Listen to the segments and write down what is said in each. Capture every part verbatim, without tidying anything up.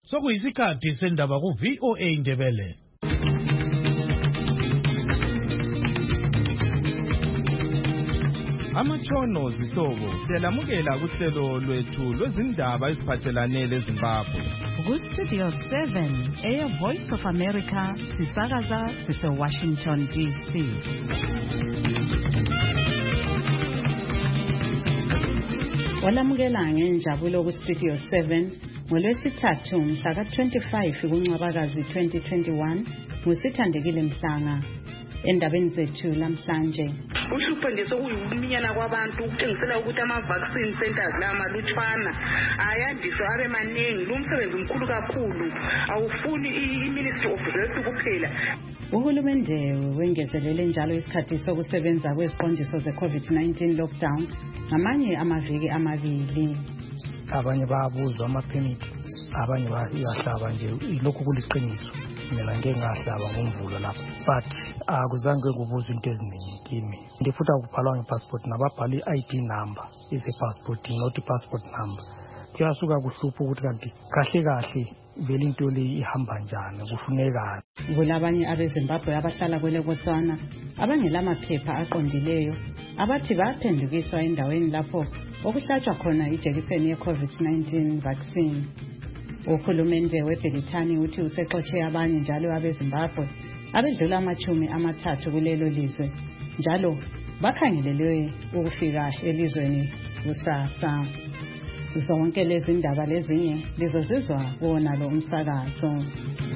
Sokuyisikhathi sendaba ku V O A Indebele. Amatshono zihlobo siyalamukela kuhlelo lwethu lwezindaba eziphathelane leZimbabwe. Ku Studio seven, Air Voice of America, sisakaza sise Washington D C. Walamukela ngenjabulo ku Studio seven ngolwesithathu mhla ka twenty-five kuNcwabakazi twenty twenty-one ngusithandekile Mhlanga. Endabeni zethu lamhlanje uhlupho nje sokuyiminyana kwabantu ukutshengisela ukuthi ama vaccine centers la malutshwana ayandiswa abe maningi. Lo msebenzi mkhulu kakhulu awufuni iMinistry of Health kuphela. Uhulumende wengezelele njalo isikhathi sokusebenza kweziqondiso ze-COVID nineteen lockdown ngamanye amaviki amabili. Abanye bayabuzwa ama-permit, abanye bayahlaba nje lokhu kuliqiniso. Mina ngeke ngahlaba ngomvulo lapho, but akuzange kubuzwe into eziningi kimi. Ndifuta ukubhalwa ngepassport nababhali I D number is a passport not a passport number. Kuyasuka kuhlupha ukuthi kanti kahle kahle vele into le ihamba njani kufuneka. Kulabanye abeZimbabwe abahlala kwele Botswana abangelamaphepha aqondileyo abathi baphendukiswa endaweni lapho okuhlatshwa khona ijekiseni ye-COVID nineteen vaccine. Uhulumende weBrithani uthi usexotshe abanye njalo abeZimbabwe abedlula amachumi amathathu kulelo lizwe njalo bakhangelelwe ukufika elizweni kusasa. Zonke lezi ndaba lezinye lizozizwa kuwona lo umsakazo.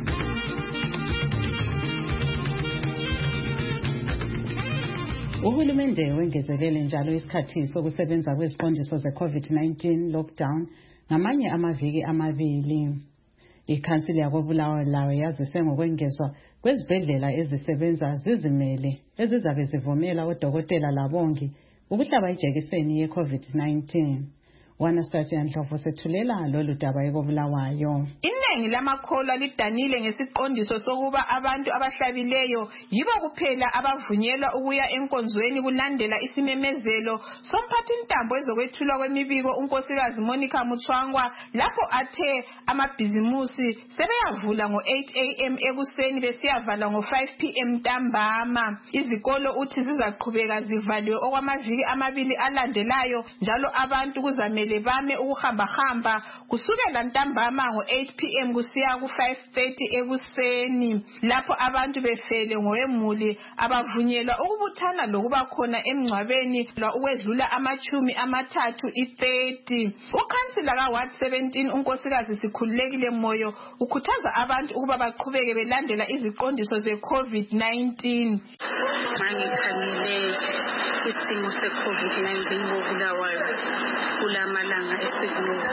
Uhulumende wengezelele njalo isikhathi sokusebenza kweziqondiso ze-COVID nineteen lockdown ngamanye amaviki amabili. Ikhansili yakoBulawayo yazise ngokwengezwa kwezibhedlela ezisebenza zizimele ezizabe zivumela odokotela labongi ukuhlaba ijekiseni ye-COVID nineteen. Wanastasia Ndlovu sethulela lolu daba ekoBulawayo. Iningi lamakholwa lidanile ngesiqondiso sokuba abantu abahlabileyo yibo kuphela abavunyelwa ukuya enkonzweni kulandela isimemezelo somphathi intambo ezokwethulwa kwemibiko unkosikazi Monica Mutswangwa lapho athe amabhizimusi sebeyavula ngo eight A M ekuseni besiyavala ngo five P M ntambama. Izikolo uthi zizaqhubeka zivaliwe okwamaviki amabili alandelayo njalo abantu kuzamele lebame ukuhamba hamba kusukela ntambama ngo eight P M kusiya ku five thirty ekuseni lapho abantu befele ngoemuli abavunyelwa ukubuthana lokuba khona emngcwabeni la ukwedlula amachumi amathathu i thirty. Ukhansila ka Ward seventeen unkosikazi Sikhululekile Moyo ukhuthaza abantu ukuba baqhubeke belandela iziqondiso ze-COVID nineteen. Mangikhangele isimo se-COVID nineteen ngoBulawayo kulamalanga esikuwo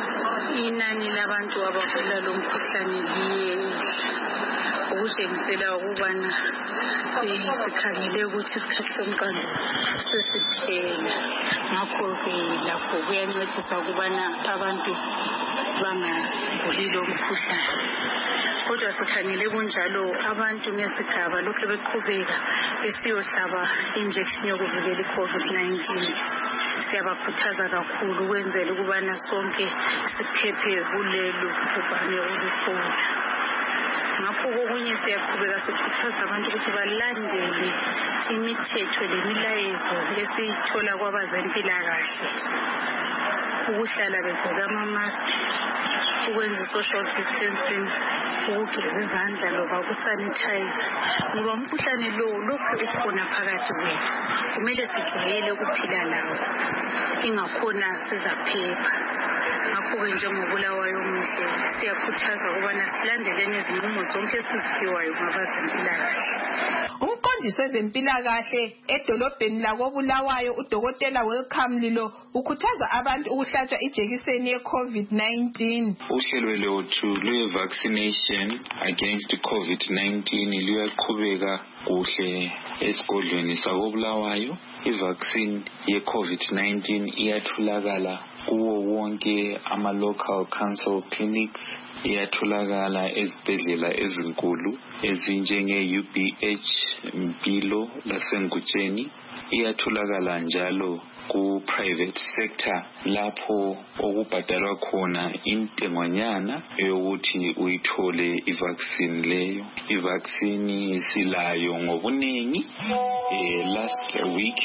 inani labantu abagula lo mkhuhlane liye ukutshengisela ukubana sikhangele ukuthi isikhathi somqando sesiphela. Ngakho-ke lapho kuyancedisa ukubana abantu bangaguli lo mkhuhlane. Kodwa sikhangele kunjalo abantu ngesigaba lokhu beqhubeka besiyohlaba injection yokuvikela i-COVID nineteen. Siyabakhuthaza kakhulu ukwenzela ukubana sonke siphephe kulelo bhubhane olukhona. Ngakho kokunye siyaqhubeka sikhuthaza abantu ukuthi balandele imithetho lemilayezo esiyithola kwabazempilakahle. Ukuhlala begqoke ama-mask, ukwenza social distancing, ukugeza izandla loba ukusanitize. Ngoba umkhuhlane lo lokhu ukhona phakathi kwethu. Kumele sijwayele ukuphila lawo. Ingakhona sizaphepha. Ngakho-ke njengoBulawayo Muhle siyakhuthaza ukubana silandeleni izinqumo zonke esiziphiwayo ngabazempilakahle. Umqondisi wezempilakahle edolobheni lakoBulawayo uDokotela Welcome Lilo ukhuthaza abantu ukuhlatshwa ijekiseni ye-COVID nineteen. Uhlelo lwethu lwe-vaccination against COVID nineteen luyaqhubeka kuhle esigodlweni sakoBulawayo. I-vaccine ye-COVID nineteen iyatholakala kuwo wonke ama-local council clinics, iyatholakala ezibhedlela ezinkulu ezinjenge-U B H Mpilo laseNgutsheni, iyatholakala njalo ku-private sector lapho okubhadalwa khona intengonyana yokuthi uyithole i-vaccine leyo. I-vaccine silayo ngobuningi. Eh, last week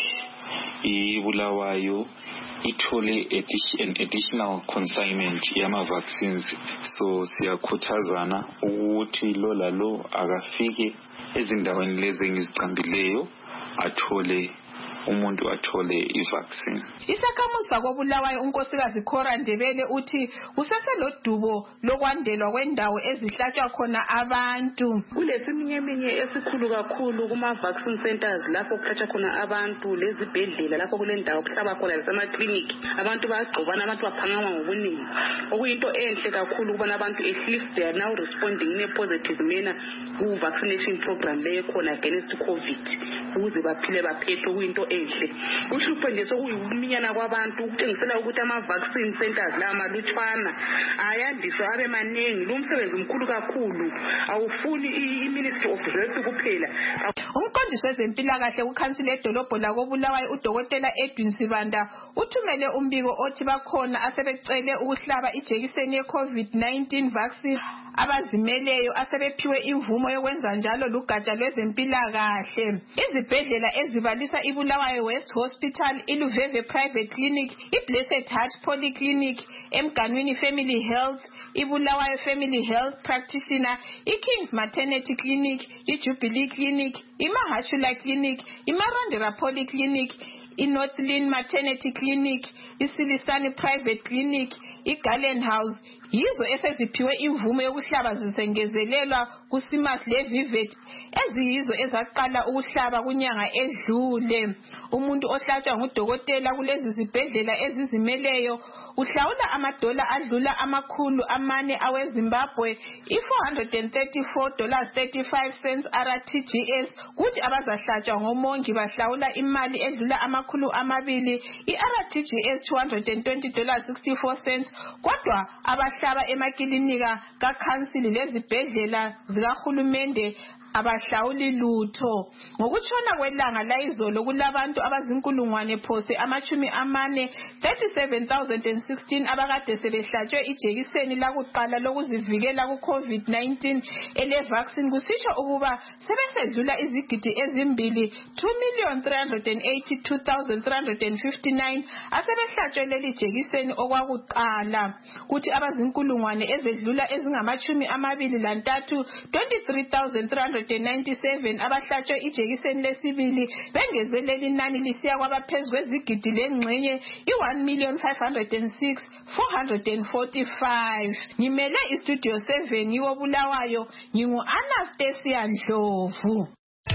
iBulawayo ithole an additional consignment yama-vaccines, so siyakhuthazana ukuthi lo lalo akafike ezindaweni lezi engiziqambileyo athole umuntu athole i-vaccine. Isakhamuzi koBulawayo unkosikazi Cora Ndebele uthi kuseselodubo lokwandelwa kwendawo ezihlatshwa khona abantu. Kulesiminyeminya esikhulu kakhulu kuma-vaccine centers lapho kuhlatshwa khona abantu, lezibhedlela lapho kulendawo kuhlaba khona lasemakliniki. Abantu bayagqobana, abantu baphangama ngobuningi. Okuyinto enhle kakhulu ukubona abantu at least they are now responding in a positive manner ku-vaccination program leyo khona against COVID ukuze baphile baphephe. Okuyinto enhle. Uhlupho nje sokuyiminyana kwabantu ukutshengisela ukuthi ama-vaccine centers la malutshwana ayandiswa abe maningi. Lo msebenzi mkhulu kakhulu, awufuni i-Ministry of Health kuphela. Umqondisi wezempilakahle kukhansili edolobho lakoBulawayo uDokotela Edwin Sibanda uthumele umbiko othi bakhona asebecele ukuhlaba ijekiseni ye-COVID nineteen vaccine abazimeleyo asebephiwe imvumo yokwenza njalo lugatsha lwezempilakahle. Izibhedlela ezibalisa iBulawayo West Hospital, iLuveve Private Clinic, iBlessed Heart Polyclinic, eMganwini Family Health, iBulawayo Family Health Practitioner, iKings Maternity Clinic, iJubilee Clinic, iMahachula Clinic, iMarandera Polyclinic, iNorthland Maternity Clinic, iSilisani Private Clinic, iGarden House yizo eseziphiwe imvume yokuhlaba zisengezelelwa kuSimas leVivet eziyizo ezaqala ukuhlaba kunyanga edlule. Umuntu ohlatshwa ngudokotela kulezi zibhedlela ezizimeleyo uhlawula amadola adlula amakhulu amane aweZimbabwe, i-four hundred thirty-four dollars thirty-five cents R T G S, kuthi abazahlatshwa ngomongi bahlawula imali edlula amakhulu amabili, i-R T G S two hundred twenty dollars sixty-four cents, kodwa abahlaba emakilinika kakhansili lezibhedlela zikahulumende abahlawuli lutho. Ngokutshona kwelanga layizolo kulabantu abazinkulungwane phose amachumi amane thirty-seven thousand sixteen abakade sebehlatshwe ijekiseni lakuqala lokuzivikela ku-COVID nineteen ele-vaccine, kusitsho ukuba sebesedlula izigidi ezimbili two million three hundred eighty-two thousand three hundred fifty-nine asebehlatshwe leli jekiseni okwakuqala, kuthi abazinkulungwane ezedlula ezingamachumi amabili lantathu twenty-three thousand three hundred ninety-seven abahlatshwe ijekiseni lesibili bengezeleli inani lisiya kwabaphezu kwezigidi lengxenye i-one million five hundred six thousand four hundred forty-five. Ngimele istudio seven yoBulawayo, ngingu-Anastasia Ndlovu.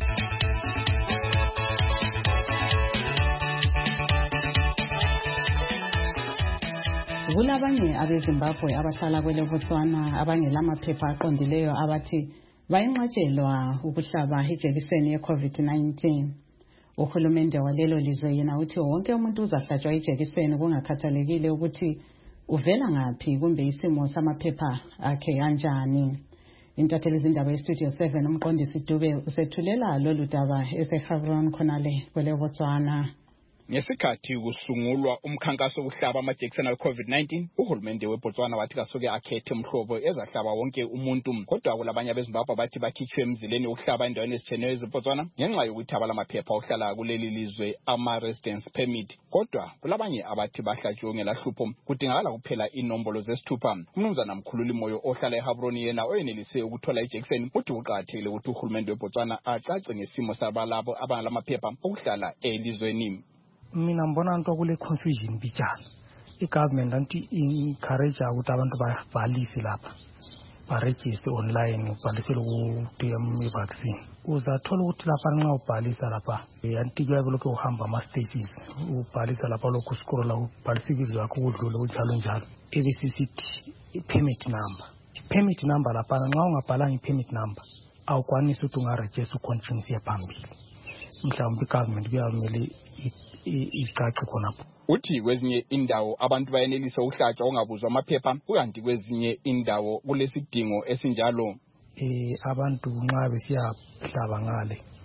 Kulabanye abeZimbabwe abahlala kwele Botswana abangelamaphepha aqondileyo abathi bayinqatshelwa ukuhlaba ijekiseni ye-COVID nineteen. Uhulumende walelo lizwe yena uthi wonke umuntu uzahlatshwa ijekiseni kungakhathalekile ukuthi uvela ngaphi kumbe isimo samaphepha akhe kanjani. Intatheli izindaba ye-Studio seven umqondisi Dube usethulela lolu daba eseGaborone khonale kwele Botswana. Ngesikhathi kusungulwa umkhankaso wokuhlaba amajekiseni e-COVID nineteen, uhulumende weBotswana wathi kasuke akhethe umhlobo ezahlaba wonke umuntu, kodwa kulabanye abeZimbabwe bathi bakhitshwe emzileni wokuhlaba endaweni ezitshiyeneyo eziBotswana ngenxa yokuthi abalamaphepha ohlala kuleli lizwe ama-residence permit, kodwa kulabanye abathi bahlatshiwe ngelahlupho kudingakala kuphela inombolo zesithupha. Umnumzana Mkhululi Moyo ohlala eGaborone yena oyenelise ukuthola ijekiseni uthi kuqakathekile ukuthi uhulumende weBotswana acace ngesimo sabalabo abangalamaphepha okuhlala elizweni. Mina ngibona into kule confusion bijana. I-government anti encourage ukuthi abantu babhalise lapha, baregister online, ubhalisele ku vaccine. Uzathola ukuthi lapha nxa ubhalisa lapha anti kuyabe lokho uhamba ama stages, ubhalisa lapha lokho scroll ubhalisa ibizo lakho ukudlula kunjalo njalo. Ebesisithi i-permit number. I-permit number lapha nxa ungabhalanga i-permit number awukwanisi ukuthi ungaregister ucontinue phambili. Mhlawumbe i-government kuyamele icace khonapho. Uthi kwezinye indawo abantu bayenelisa ukuhlatshwa ongabuzwa amaphepha, kuyanti kwezinye indawo kulesidingo esinjalo. Eh abantu nxa besiyahlaba ngale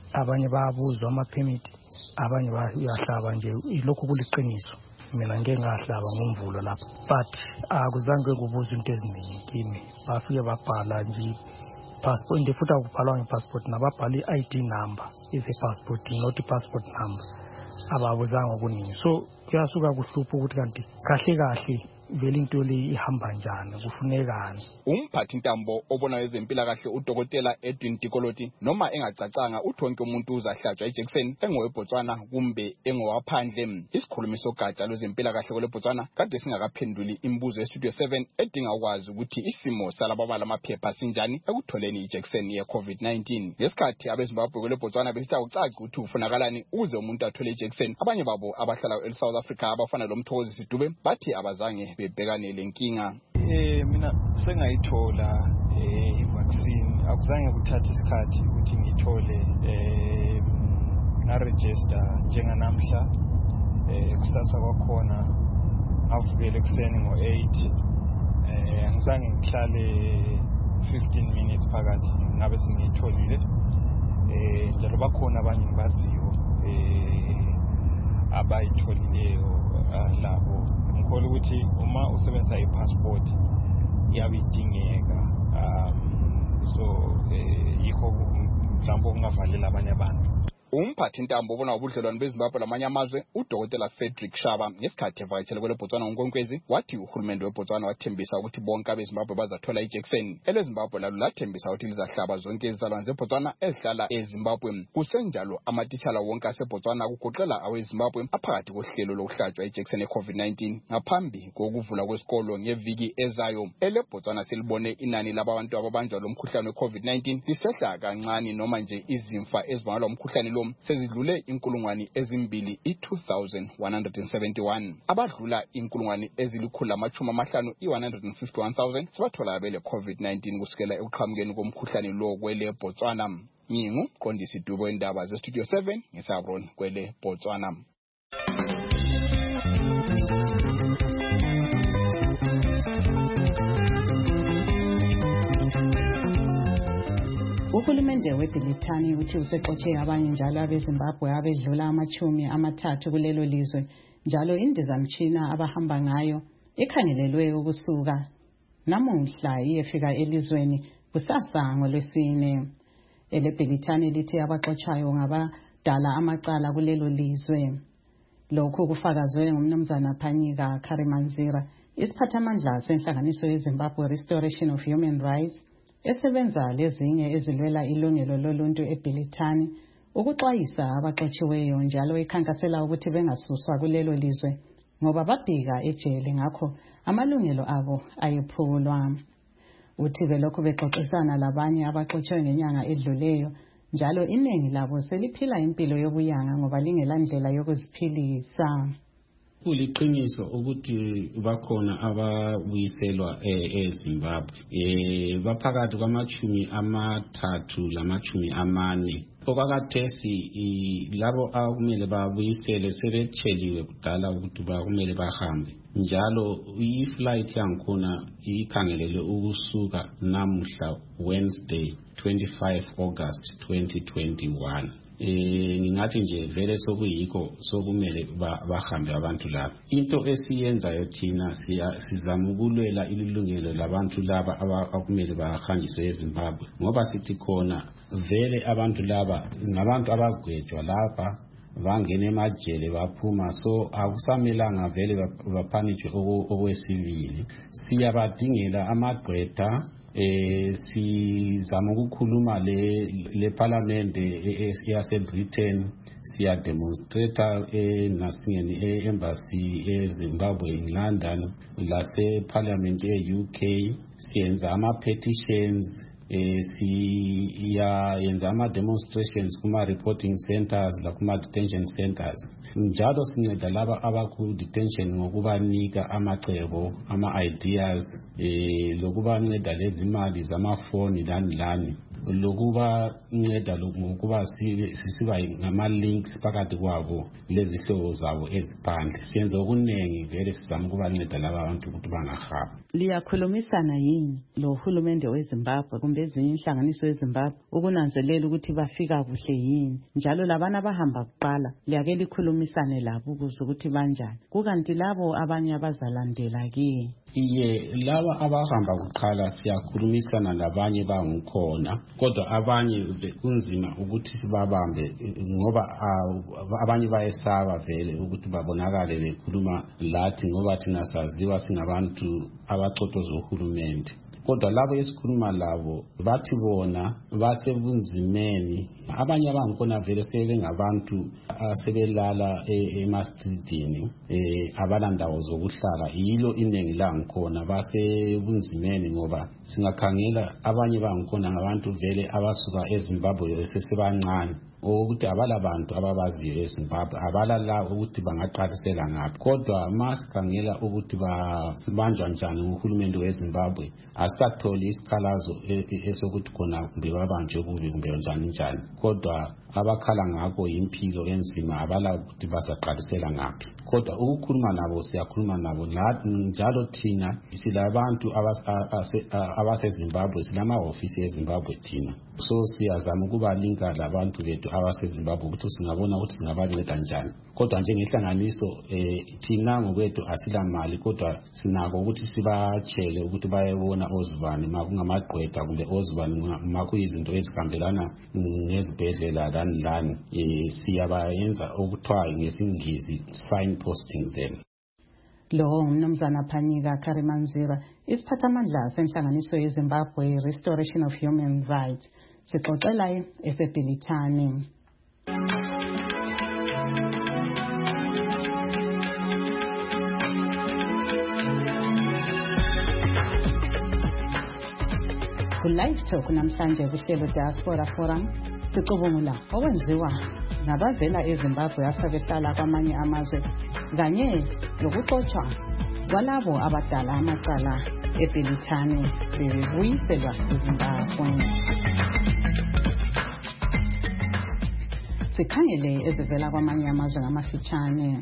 abanye bayabuzwa ama-permit, abanye bayahlaba nje. Ilokhu kuliqiniso. Mina ngeke ngahlaba ngomvulo lapho, but akuzange kubuzwa into eziningi kimi. Bafike babhala nje passport, ndifuta ukubhalwa ngepassport nababhala i-I D number ise-passport, not i-passport number. Ababuzanga okuningi. So kuyasuka kuhlupha ukuthi kanti kahle kahle vele into le ihamba njani, kufunekani. Umphathi ntambo obona ezempilakahle udokotela Edwin Tikoloti noma engacacanga uthi wonke umuntu uzahlatshwa ijekiseni engoweBotswana kumbe engowaphandle. Isikhulumi sogatsha lwezempilakahle kweleBotswana kade singakaphenduli imibuzo yestudio seven edinga ukwazi ukuthi isimo salababala amaphepha sinjani ekutholeni ijekiseni ye-COVID nineteen. Ngesikhathi abeZimbabwe kweleBotswana besitha ucaci ukuthi ufunakalani ukuze umuntu athole ijekiseni, abanye babo abahlala eSouth Africa abafana loMthokozi Sidube bathi abazange bebhekane lenkinga. Eh mina sengayithola eh i-vaccine, akuzange kuthatha isikhathi ukuthi ngithole eh na register njenganamhla. Eh kusasa kwakhona avukele ekseni ngo eight. Eh angizange ngihlale fifteen minutes phakathi ngabe sengiyitholile. Eh njalo bakhona abanye ngibaziyo eh abayitholileyo labo. Ngikholwa ukuthi uma usebenzisa i-passport iyabidingeka, um so yikho mhlawumbe kungavalela abanye abantu. Umphathi ntambo obona ubudlelwano beZimbabwe lamanye amazwe uDokotela Frederick Shaba ngesikhathi evakatshele kweleBotswana ngoNkwenkwezi wathi uhulumende weBotswana wathembisa ukuthi bonke abeZimbabwe bazathola ijekiseni. EleZimbabwe lalo lathembisa ukuthi lizahlaba zonke izizalwane zeBotswana ezihlala eZimbabwe. Kusenjalo amatitshala wonke aseBotswana kugoqela aweZimbabwe aphakathi kohlelo lokuhlatshwa ijekiseni ye-COVID nineteen ngaphambi kokuvula kwesikolo ngeviki ezayo. EleBotswana selibone inani labantu ababanjwa lomkhuhlane we-COVID nineteen lisehla kancane noma nje izimfa ezibangelwa umkhuhlane sezidlule inkulungwane ezimbili i-two thousand one hundred seventy-one. Abadlula inkulungwane ezilikhulu amachumi amahlanu i-one hundred fifty-one thousand sibathola bele COVID nineteen kusukela ekuqhamukeni komkhuhlane lo kwele Botswana. Ngingu Qondisi Dubo indaba ze Studio seven ngeSabron kwele Botswana. Uhulumende weBrithani uthi usexotshe abanye njalo abeZimbabwe abedlula amachumi amathathu kulelo lizwe, njalo indizamtshina abahamba ngayo ikhangelelwe ukusuka namuhla iyefika elizweni kusasa ngolwesine. EleBrithani lithi abaxotshayo ngabadala amacala kulelo lizwe. Lokhu kufakazwe ngumnumzana Phanyika Karimanzira, isiphathamandla senhlanganiso yeZimbabwe Restoration of Human Rights esebenza lezinye ezilwela ilungelo loluntu eBrithani, ukuxwayisa abaxotshiweyo njalo ikhankasela ukuthi bengasuswa kulelo lizwe ngoba babhika ejele ngakho amalungelo abo ayephulwa. Uthi belokhu bexoxisana labanye abaxotshiwe ngenyanga edluleyo, njalo iningi labo seliphila impilo yobuyanga ngoba lingelandlela yokuziphilisa. Kuliqiniso ukuthi bakhona ababuyiselwa eZimbabwe eh baphakathi kwamachumi amathathu lamachumi amane. Okwakathesi labo akumele babuyisele sebetsheliwe kudala ukuthi bakumele bahambe, njalo i-flight yangikhona ikhangelele ukusuka namuhla Wednesday twenty-five August twenty twenty-one. Eh ngingathi nje vele sokuyikho sokumele bahambe abantu laba. Into esiyenzayo thina sizama ukulwela ilungelo labantu laba abakumele bahanjiswe eZimbabwe, ngoba sithi khona vele abantu laba ngabantu abagwetshwa lapha bangena emajele baphuma, so akusamelanga vele baphanishwe okwesibili. Siyabadingela amagqwetha. Eh sizama ukukhuluma le le parliament yase Britain, siya demonstrator eh nasingeni e-embassy eZimbabwe in London, lase parliament e-U K, siyenza ama petitions, eh siya yenza ama demonstrations kuma reporting centers la kuma detention centers. Njalo sinceda laba abaku detention ngokubanika amacebo, ama ideas, eh lokubanceda lezi imali zamafoni lani lani, lokubanceda ngokuba sisiba ngama links phakathi kwabo lezi hlobo zabo eziphandle. Siyenza okunengi vele sizama ukubanceda laba abantu ukuthi bangahamba. liyakhulumisana yini lo hulumende weZimbabwe kumbe ezinye inhlanganiso yeZimbabwe ukunanzelela ukuthi bafika kuhle yini, njalo labana abahamba kuqala liyake likhulumisane labo ukuze ukuthi banjani, kukanti labo abanye abazalandela kiye? Iye, laba abahamba kuqala siyakhulumisana labanye bangikhona, kodwa abanye kunzima ukuthi sibabambe ngoba abanye bayesaba vele ukuthi babonakale bekhuluma lathi ngoba thina saziwa singabantu abaxoxoza uhulumende. Kodwa labo esikhuluma labo bathi bona basebunzimeni, abanye abangikhona vele sebengabantu asebelala emastridini abalandawo zokuhlala, yilo iningi langikhona basebunzimeni ngoba singakhangela abanye bangikhona ngabantu vele abasuka eZimbabwe besesebancane ukuthi abalabantu ababaziyo eZimbabwe, abalala ukuthi bangaqalisela ngaphi. Kodwa masikhangela ukuthi banjwa njani uhulumende weZimbabwe, asikatholi isikhalazo esokuthi khona kumbe babanjwe kubi kumbe njani njani, kodwa abakhala ngakho impilo enzima, abala ukuthi basaqalisela ngaphi. Kodwa ukukhuluma nabo siyakhuluma nabo njalo, thina silabantu abaseZimbabwe, silamahofisi eZimbabwe thina, so siyazama ukubalinka labantu bethu abaseZimbabwe ukuthi singabona ukuthi singabanceda njani. Kodwa njengehlanganiso thina ngokwethu asilamali, kodwa sinako ukuthi sibatshele ukuthi bayebona ozibani makungamagqwetha kumbe ozibani makuyizinto ezihambelana ngezibhedlela lani lani, siyabayenza okuthiwa ngesingisi signposting them. Lo umnumzana Phanyika Karimanzira, isiphathamandla senhlanganiso yeZimbabwe Restoration of Human Rights, sixoxela eseBhilithani. Ku-Live Talk namhlanje kuhlelo Diaspora Forum sicubungula okwenziwa nabavela eZimbabwe asebehlala kwamanye amazwe kanye lokuxoxwa kwalabo abadala amacala eBhilithani bebuyiselwa eZimbabwe. Sikhangele ezivela kwamanye amazwe ngamafitshane.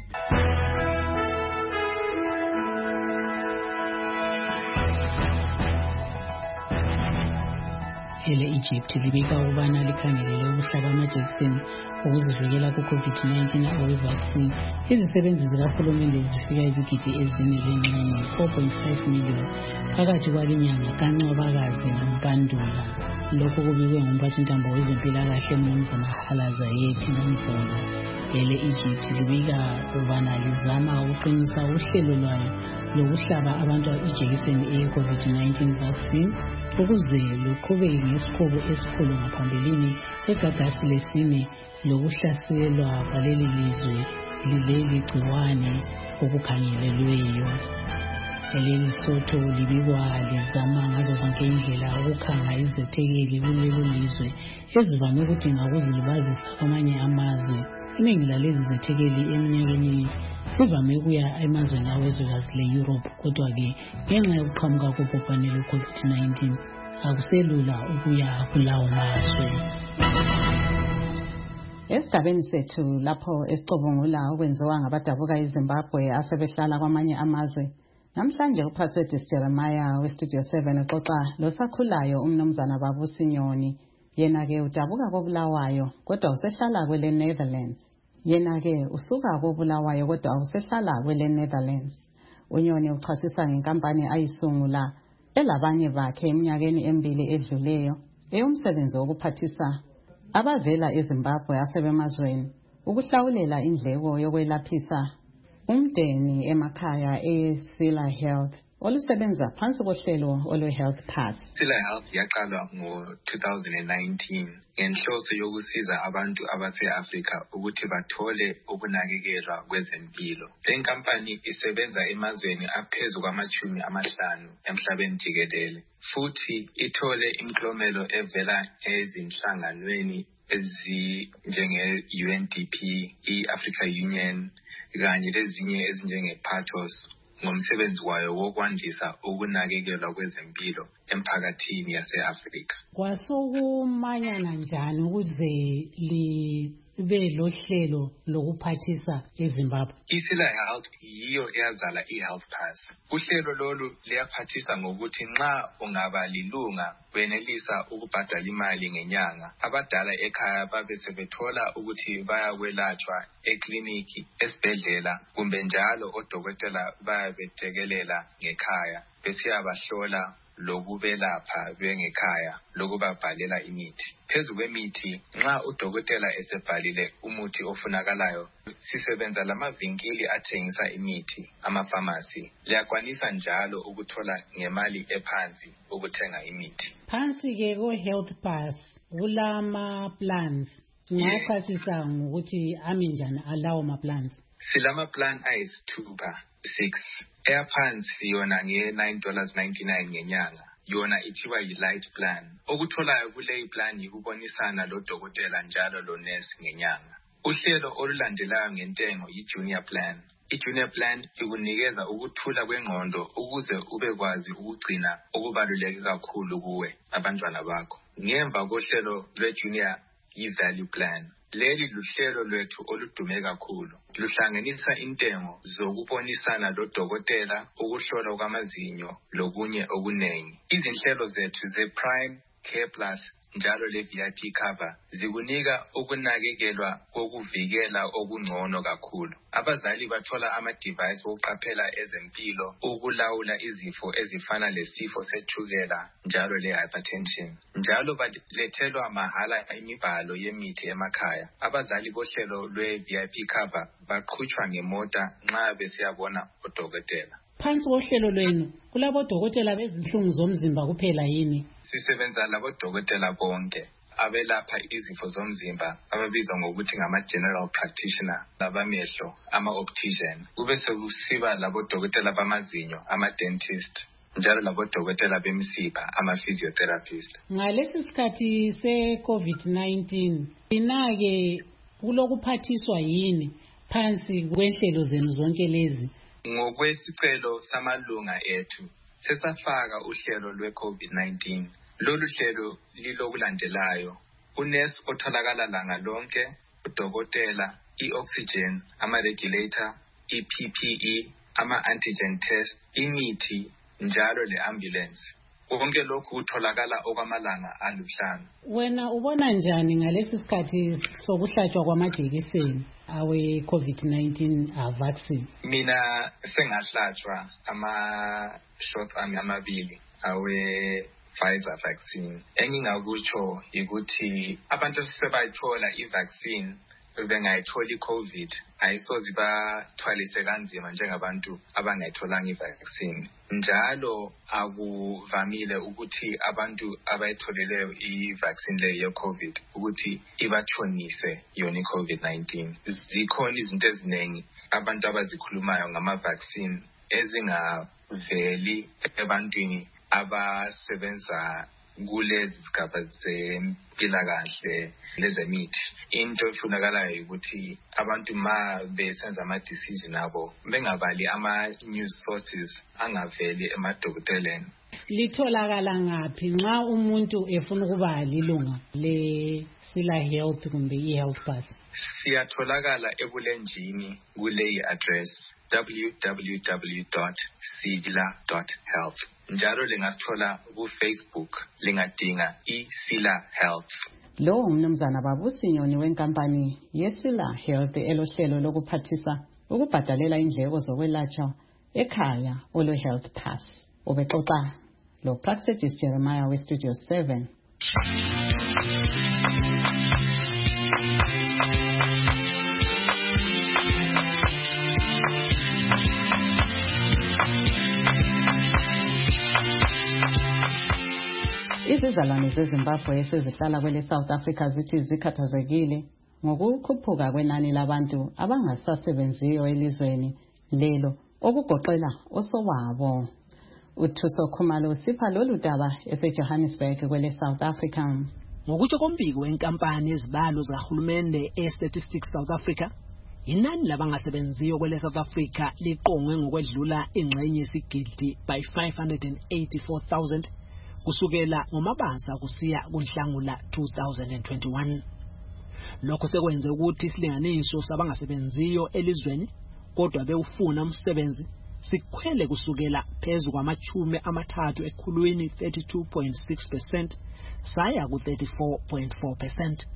ele Egypt libika ukubana likhangelele ukuhlaba amajekiseni ukuzivikela ku-COVID nineteen awe-vaccine. Izisebenzi zikahulumende zifika izigidi ezine lengxenye four point five million phakathi kwalinyanga kaNcwabakazi noMpandula. Lokhu kubikwe ngumphathintambo wezempilakahle uMnumzana Halaza Yethi Namvula. ele Egypt libika ukubana lizama ukuqinisa uhlelo lwayo lokuhlaba abantu ijekiseni eye-COVID nineteen vaccine ukuze luqhubeke ngesikhulu esikhulu ngaphambilini egadasi lesine lokuhlaselwa kwaleli lizwe lileli gciwane okukhangelelweyo. Leli sotho libikwa lizama ngazo zonke indlela ukukhanga izethekeli kulelo lizwe ezivame ukudinga ukuzilibazisa kwamanye amazwe. Iningi lalezi zethekeli eminyakeni sivame ukuya emazweni awezwekazi le-Europe, kodwa-ke ngenxa yokuqhamuka kobhubhane lwe-COVID nineteen akuselula ukuya kulawo mazwe. Esigabeni sethu lapho esicubungula okwenziwa ngabadabuka eZimbabwe asebehlala kwamanye amazwe, namhlanje uProfessor Jeremiah weStudio seven uxoxa losakhulayo umnumzana Babusinyoni. Yena-ke udabuka koBulawayo kodwa usehlala kwele Netherlands. Yena-ke usuka koBulawayo kodwa usehlala kwele Netherlands. uNyoni uchasisa ngenkampani ayisungula elabanye bakhe eminyakeni emibili edluleyo eyomsebenzi wokuphathisa abavela eZimbabwe asebemazweni ukuhlawulela indleko yokwelaphisa umndeni emakhaya eSila Health olusebenza phansi kohlelo olwe-Health Pass. Sila Health yaqalwa ngo-two thousand nineteen ngenhloso yokusiza abantu abase-Afrika ukuthi bathole ukunakekelwa kwezempilo. Le nkampani isebenza emazweni aphezu kwamachumi amahlanu emhlabeni jikelele, futhi ithole imiklomelo evela ezinhlanganweni ezinjenge-U N D P, i-Africa Union kanye lezinye ezinjenge-Pathos ngomsebenzi wayo wokwandisa ukunakekelwa kwezempilo emphakathini yase-Afrika. Kwasokumanyana njani ukuze belo hlelo lokuphathisa eZimbabwe? iSila Health yiyo eyazala iHealth Pass. Uhlelo lolu liyaphathisa ngokuthi nxa ungaba lilunga wenelisa ukubhadala imali ngenyanga. Abadala ekhaya babe sebethola ukuthi bayakwelatshwa ekliniki, esibhedlela, kumbe njalo odokotela bayabethekelela ngekhaya besiyabahlola lokubelapha bengekhaya lokubabhalela imithi. Phezu kwemithi, nxa udokotela esebhalile umuthi ofunakalayo, sisebenza lamavinkili athengisa imithi, amafamasi. Liyakwanisa njalo ukuthola ngemali ephansi ukuthenga imithi. Phansi ke ko Health Pass kulama plans. Ngiyachasisa ngokuthi ami njani alawo ma plans. Silama plan ayisithupha, six. Eyaphansi yona nge nine dollars and ninety-nine ngenyanga. Yona ithiwa yi-light plan. Okutholayo kuleyi plan yikubonisana lo dokotela njalo lo nurse ngenyanga. Uhlelo olulandelayo ngentengo yi-junior plan. I-junior plan ikunikeza ukuthula kwengqondo ukuze ubekwazi ukugcina okubaluleke kakhulu kuwe abantwana bakho. Ngemva kohlelo lwe-junior yi-value plan. Leli luhlelo lwethu oludume kakhulu. Luhlanganisa intengo zokubonisana lo dokotela, ukuhlolwa kwamazinyo lokunye okunengi. Izinhlelo zethu ze-Prime Care Plus njalo le-V I P cover zikunika ukunakekelwa kokuvikela okungcono kakhulu. Abazali bathola ama-device okuqaphela ezempilo, ukulawula izifo ezifana lesifo sethukela njalo le-hypertension. Njalo balethelwa mahala imibhalo yemithi emakhaya. Abazali bohlelo lwe-V I P cover baqhutshwa ngemota nxa besiyabona odokotela. Phansi kohlelo lwenu kulabo dokotela bezinhlungu zomzimba kuphela yini? Sisebenza labo dokotela bonke abelapha izifo zomzimba ababizwa ngokuthi ngama-general practitioner, labamehlo, ama-optician. Kube sekusiba labo dokotela bamazinyo, ama-dentist, njalo labo dokotela bemisipha, ama-physiotherapist. Ngalesi sikhathi se-COVID nineteen, inake kulokuphathiswa yini phansi kwenhlelo zenu zonke lezi? Ngokwesicelo samalunga ethu, sesafaka uhlelo lwe-COVID nineteen. Lolu hlelo lilokulandelayo: unesi otholakala langa lonke, udokotela, i-oxygen, ama-regulator, i-P P E, ama-antigen test, imithi, njalo le-ambulance. Konke lokhu kutholakala okwamalanga aluhlanu. Wena ubona njani ngalesi sikhathi sokuhlatshwa kwamajekiseni awe-COVID nineteen vaccine? Mina sengahlatshwa ama-shot ami amabili awe-Pfizer vaccine. Engingakutsho ukuthi abantu sebayithola i-vaccine bengayithola i-COVID ayisoze bathwalise kanzima njengabantu abangayitholanga i-vaccine. Njalo akuvamile ukuthi abantu abayitholeleyo i-vaccine leyo ye-COVID ukuthi ibathonise yona i-COVID nineteen. Zikhona izinto eziningi abantu abazikhulumayo ngama-vaccine ezingaveli ebantwini abasebenza kulezi zigaba zempilakahle lezemithi. Into efunakalayo ukuthi abantu ma besenza ama-decision abo bengabali ama-news sources angaveli emadokoteleni. Litholakala ngaphi nxa umuntu efuna ukuba lilunga le-Sila Health kumbe i-Health Pass? Siyatholakala ebulenjini kuleyi address w w w dot sila dot health. Njalo lingasithola ku-Facebook, lingadinga iSila Health. Lo umnumzana Babusi Nyoni wenkampani yeSila Health elohlelo lokuphathisa ukubhadalela indleko zokwelatshwa ekhaya olo Health Pass. Ubexoxa lo Praxedis Jeremiah we Studio seven. Izizalwane zeZimbabwe esezihlala kwele South Africa zithi zikhathazekile ngokukhuphuka kwenani labantu abangasasebenziyo elizweni lelo okugoqela osowabo. Uthuso Khumalo usipha lolu daba eseJohannesburg kwele South Africa. Ngokutsho kombiko wenkampani ezibalo zahulumende e-Statistics South Africa, inani labangasebenziyo kwele South Africa liqongwe ngokwedlula ingxenye yesigidi by five hundred eighty-four thousand kusukela ngomabasa kusiya kunhlangula two thousand twenty-one. Lokho sekwenze ukuthi isilinganiso sabangasebenziyo elizweni kodwa bewufuna umsebenzi sikhwele kusukela phezulu kwamachumi amathathu ekhulwini thirty-two point six percent saya ku thirty-four point four percent.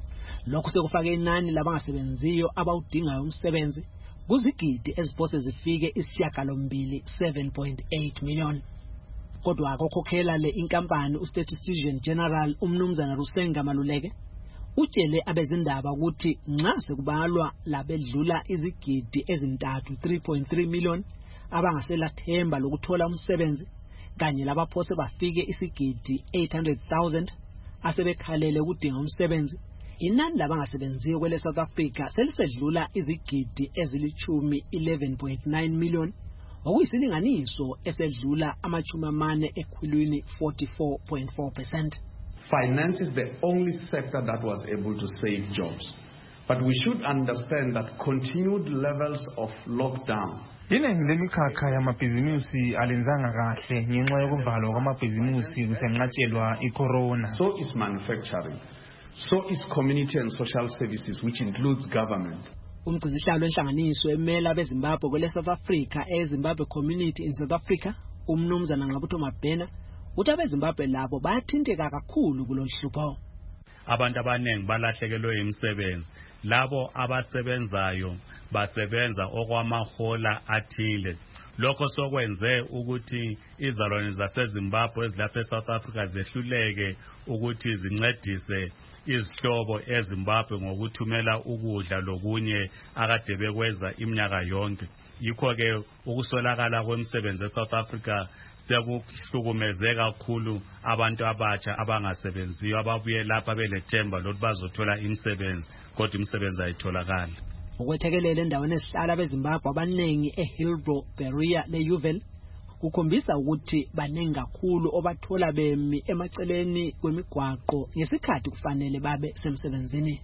Lokho sekufake inani labangasebenziyo abawudingayo umsebenzi kuzigidi eziphose zifike isishiyagalombili seven point eight million. Kodwa akukhokhela le inkampani uStatistician General umnumzana Rusenga Maluleke utshele abezindaba ukuthi nxa sekubalwa labedlula izigidi ezintathu three point three million abangaselathemba lokuthola umsebenzi kanye labaphose bafike isigidi eight hundred thousand asebekhalele ukudinga umsebenzi, inani labangasebenziyo kwele South Africa selisedlula izigidi ezilichumi eleven point nine million okuyisilinganiso esedlula amachumi amane ekhulwini forty-four point four percent. Finance is the only sector that was able to save jobs. But we should understand that continued levels of lockdown. Iningi lemikhakha yamabhizinisi alenzanga kahle ngenxa yokuvalwa kwamabhizinisi kusenqatshelwa icorona. So is manufacturing. So is community and social services, which includes government. Umgcinisihlalo wenhlanganiso emela beZimbabwe kwele South Africa eZimbabwe Community in South Africa, umnumzana Ngqabutho Mabhena, uthi abeZimbabwe labo bayathinteka kakhulu kuloluhlupho. Abantu abanengi balahlekelwe imisebenzi. Labo abasebenzayo basebenza okwamahola athile. Lokho sokwenze ukuthi izalwane zaseZimbabwe ezilapha eSouth Africa zehluleke ukuthi zincedise izihlobo eZimbabwe ngokuthumela ukudla lokunye akade bekwenza iminyaka yonke. Yikho ke ukuswelakala kwemisebenzi eSouth Africa sekuhlukumeze kakhulu abantu abatsha abangasebenziyo ababuye lapha belethemba lokuthi bazothola imisebenzi kodwa imisebenzi ayitholakala. Ukwethekelela endaweni esihlala beZimbabwe abanengi eHillbrow, Berea leUville kukhombisa ukuthi baningi kakhulu obathola bemi emaceleni kwemigwaqo ngesikhathi kufanele babe semsebenzini.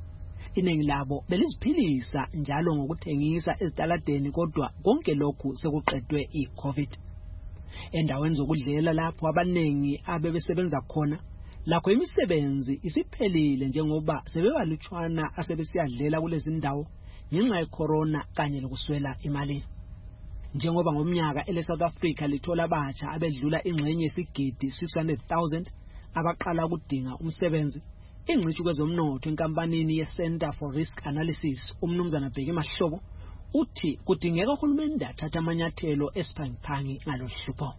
Iningi labo beliziphilisa njalo ngokuthengisa ezitaladeni kodwa konke lokhu sekuqedwe iCovid. Endaweni zokudlela lapho abanengi abebesebenza khona lakho imisebenzi isiphelile njengoba sebebalutshwana asebesiyadlela kulezi ndawo ngenxa yecorona kanye lokuswela imali. Njengoba ngomnyaka ele South Africa lithola abatsha abedlula ingxenye yesigidi six hundred thousand abaqala ukudinga umsebenzi, ingcitshi kwezomnotho enkampanini yeCenter for Risk Analysis umnumzana Bheki Mahlobo uthi kudingeka uhulumeni athathe amanyathelo esiphangiphangi ngalohlupho.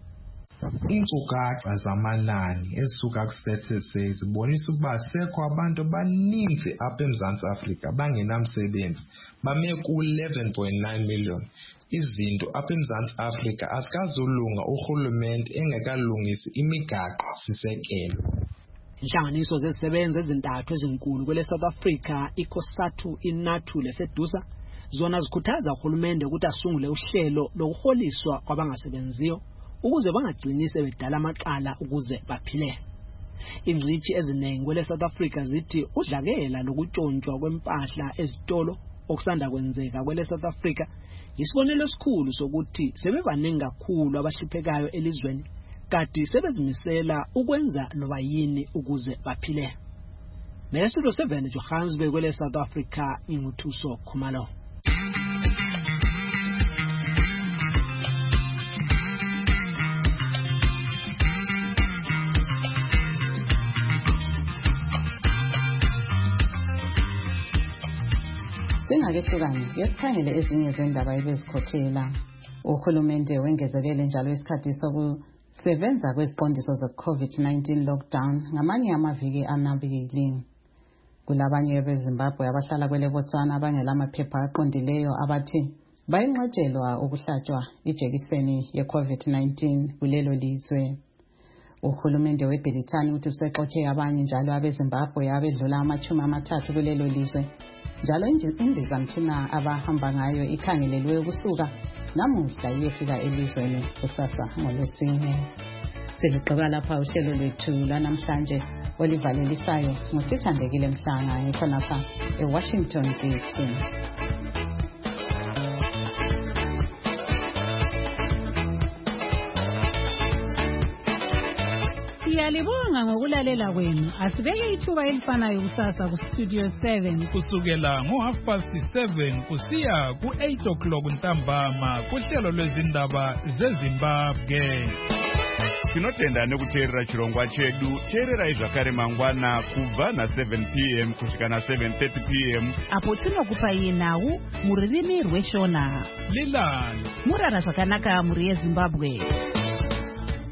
Inkcukacha zamanani ezisuka ku-Stats zibonisa ukuba sekho abantu abaninzi apha eMzantsi Afrika bangenamsebenzi bame ku-eleven point nine million. Izinto apha eMzantsi Afrika azikazulunga urhulumente engekalungisi imigaqo sisekelo. Inhlanganiso zezisebenzi ezintathu ezinkulu kwele South Africa, iCOSATU, iNATU leFEDUSA, zona zikhuthaza uhulumende ukuthi asungule uhlelo lokuholiswa kwabangasebenziyo ukuze bangagcini sebedala amaqala ukuze baphile. Ingcitshi eziningi kwele South Africa zithi udlakela lokutshontshwa kwempahla ezitolo okusanda kwenzeka kwele South Africa isibonelo esikhulu sokuthi sebebaningi kakhulu abahluphekayo elizweni kati sebezimisela ukwenza loba yini ukuze baphile. Mestudio seven Johannesburg kwele South Africa, inguthuso Khumalo. Singakehlukani yesikhangele ezinye zendaba ebezikhokhela. Uhulumende wengezelele njalo isikhathi sokusebenza kweziqondiso ze-COVID nineteen lockdown ngamanye amaviki amabili. Kulabanye beZimbabwe abahlala kwele Botswana abangelamaphepha aqondileyo abathi bayinqatshelwa ukuhlatshwa ijekiseni ye-COVID nineteen kulelo lizwe. Uhulumende weBrithani uthi usexotshe abanye njalo abeZimbabwe abedlula amachumi amathathu kulelo lizwe. Njalo indizamtshina abahamba ngayo ikhangelelwe ukusuka namuhla iyefika elizweni kusasa ngoLwesine. Siluqoba lapha uhlelo lwethu lanamhlanje olivalelisayo ngusithandekile Mhlanga ekhonapha eWashington D C. Siyalibonga ngokulalela kwenu. Asibeke ithuba elifanayo kusasa ku Studio seven. Kusukela ngo half past seven kusiya ku eight o'clock ntambama kuhlelo lwezindaba zeZimbabwe. Tinotenda nekuteerera chirongwa chedu. Teererai zvakare mangwana kubva na seven p m kusvika na seven thirty p m apo tinokupai nhau muririmi rweshona. Lilani murara zvakanaka muri yeZimbabwe.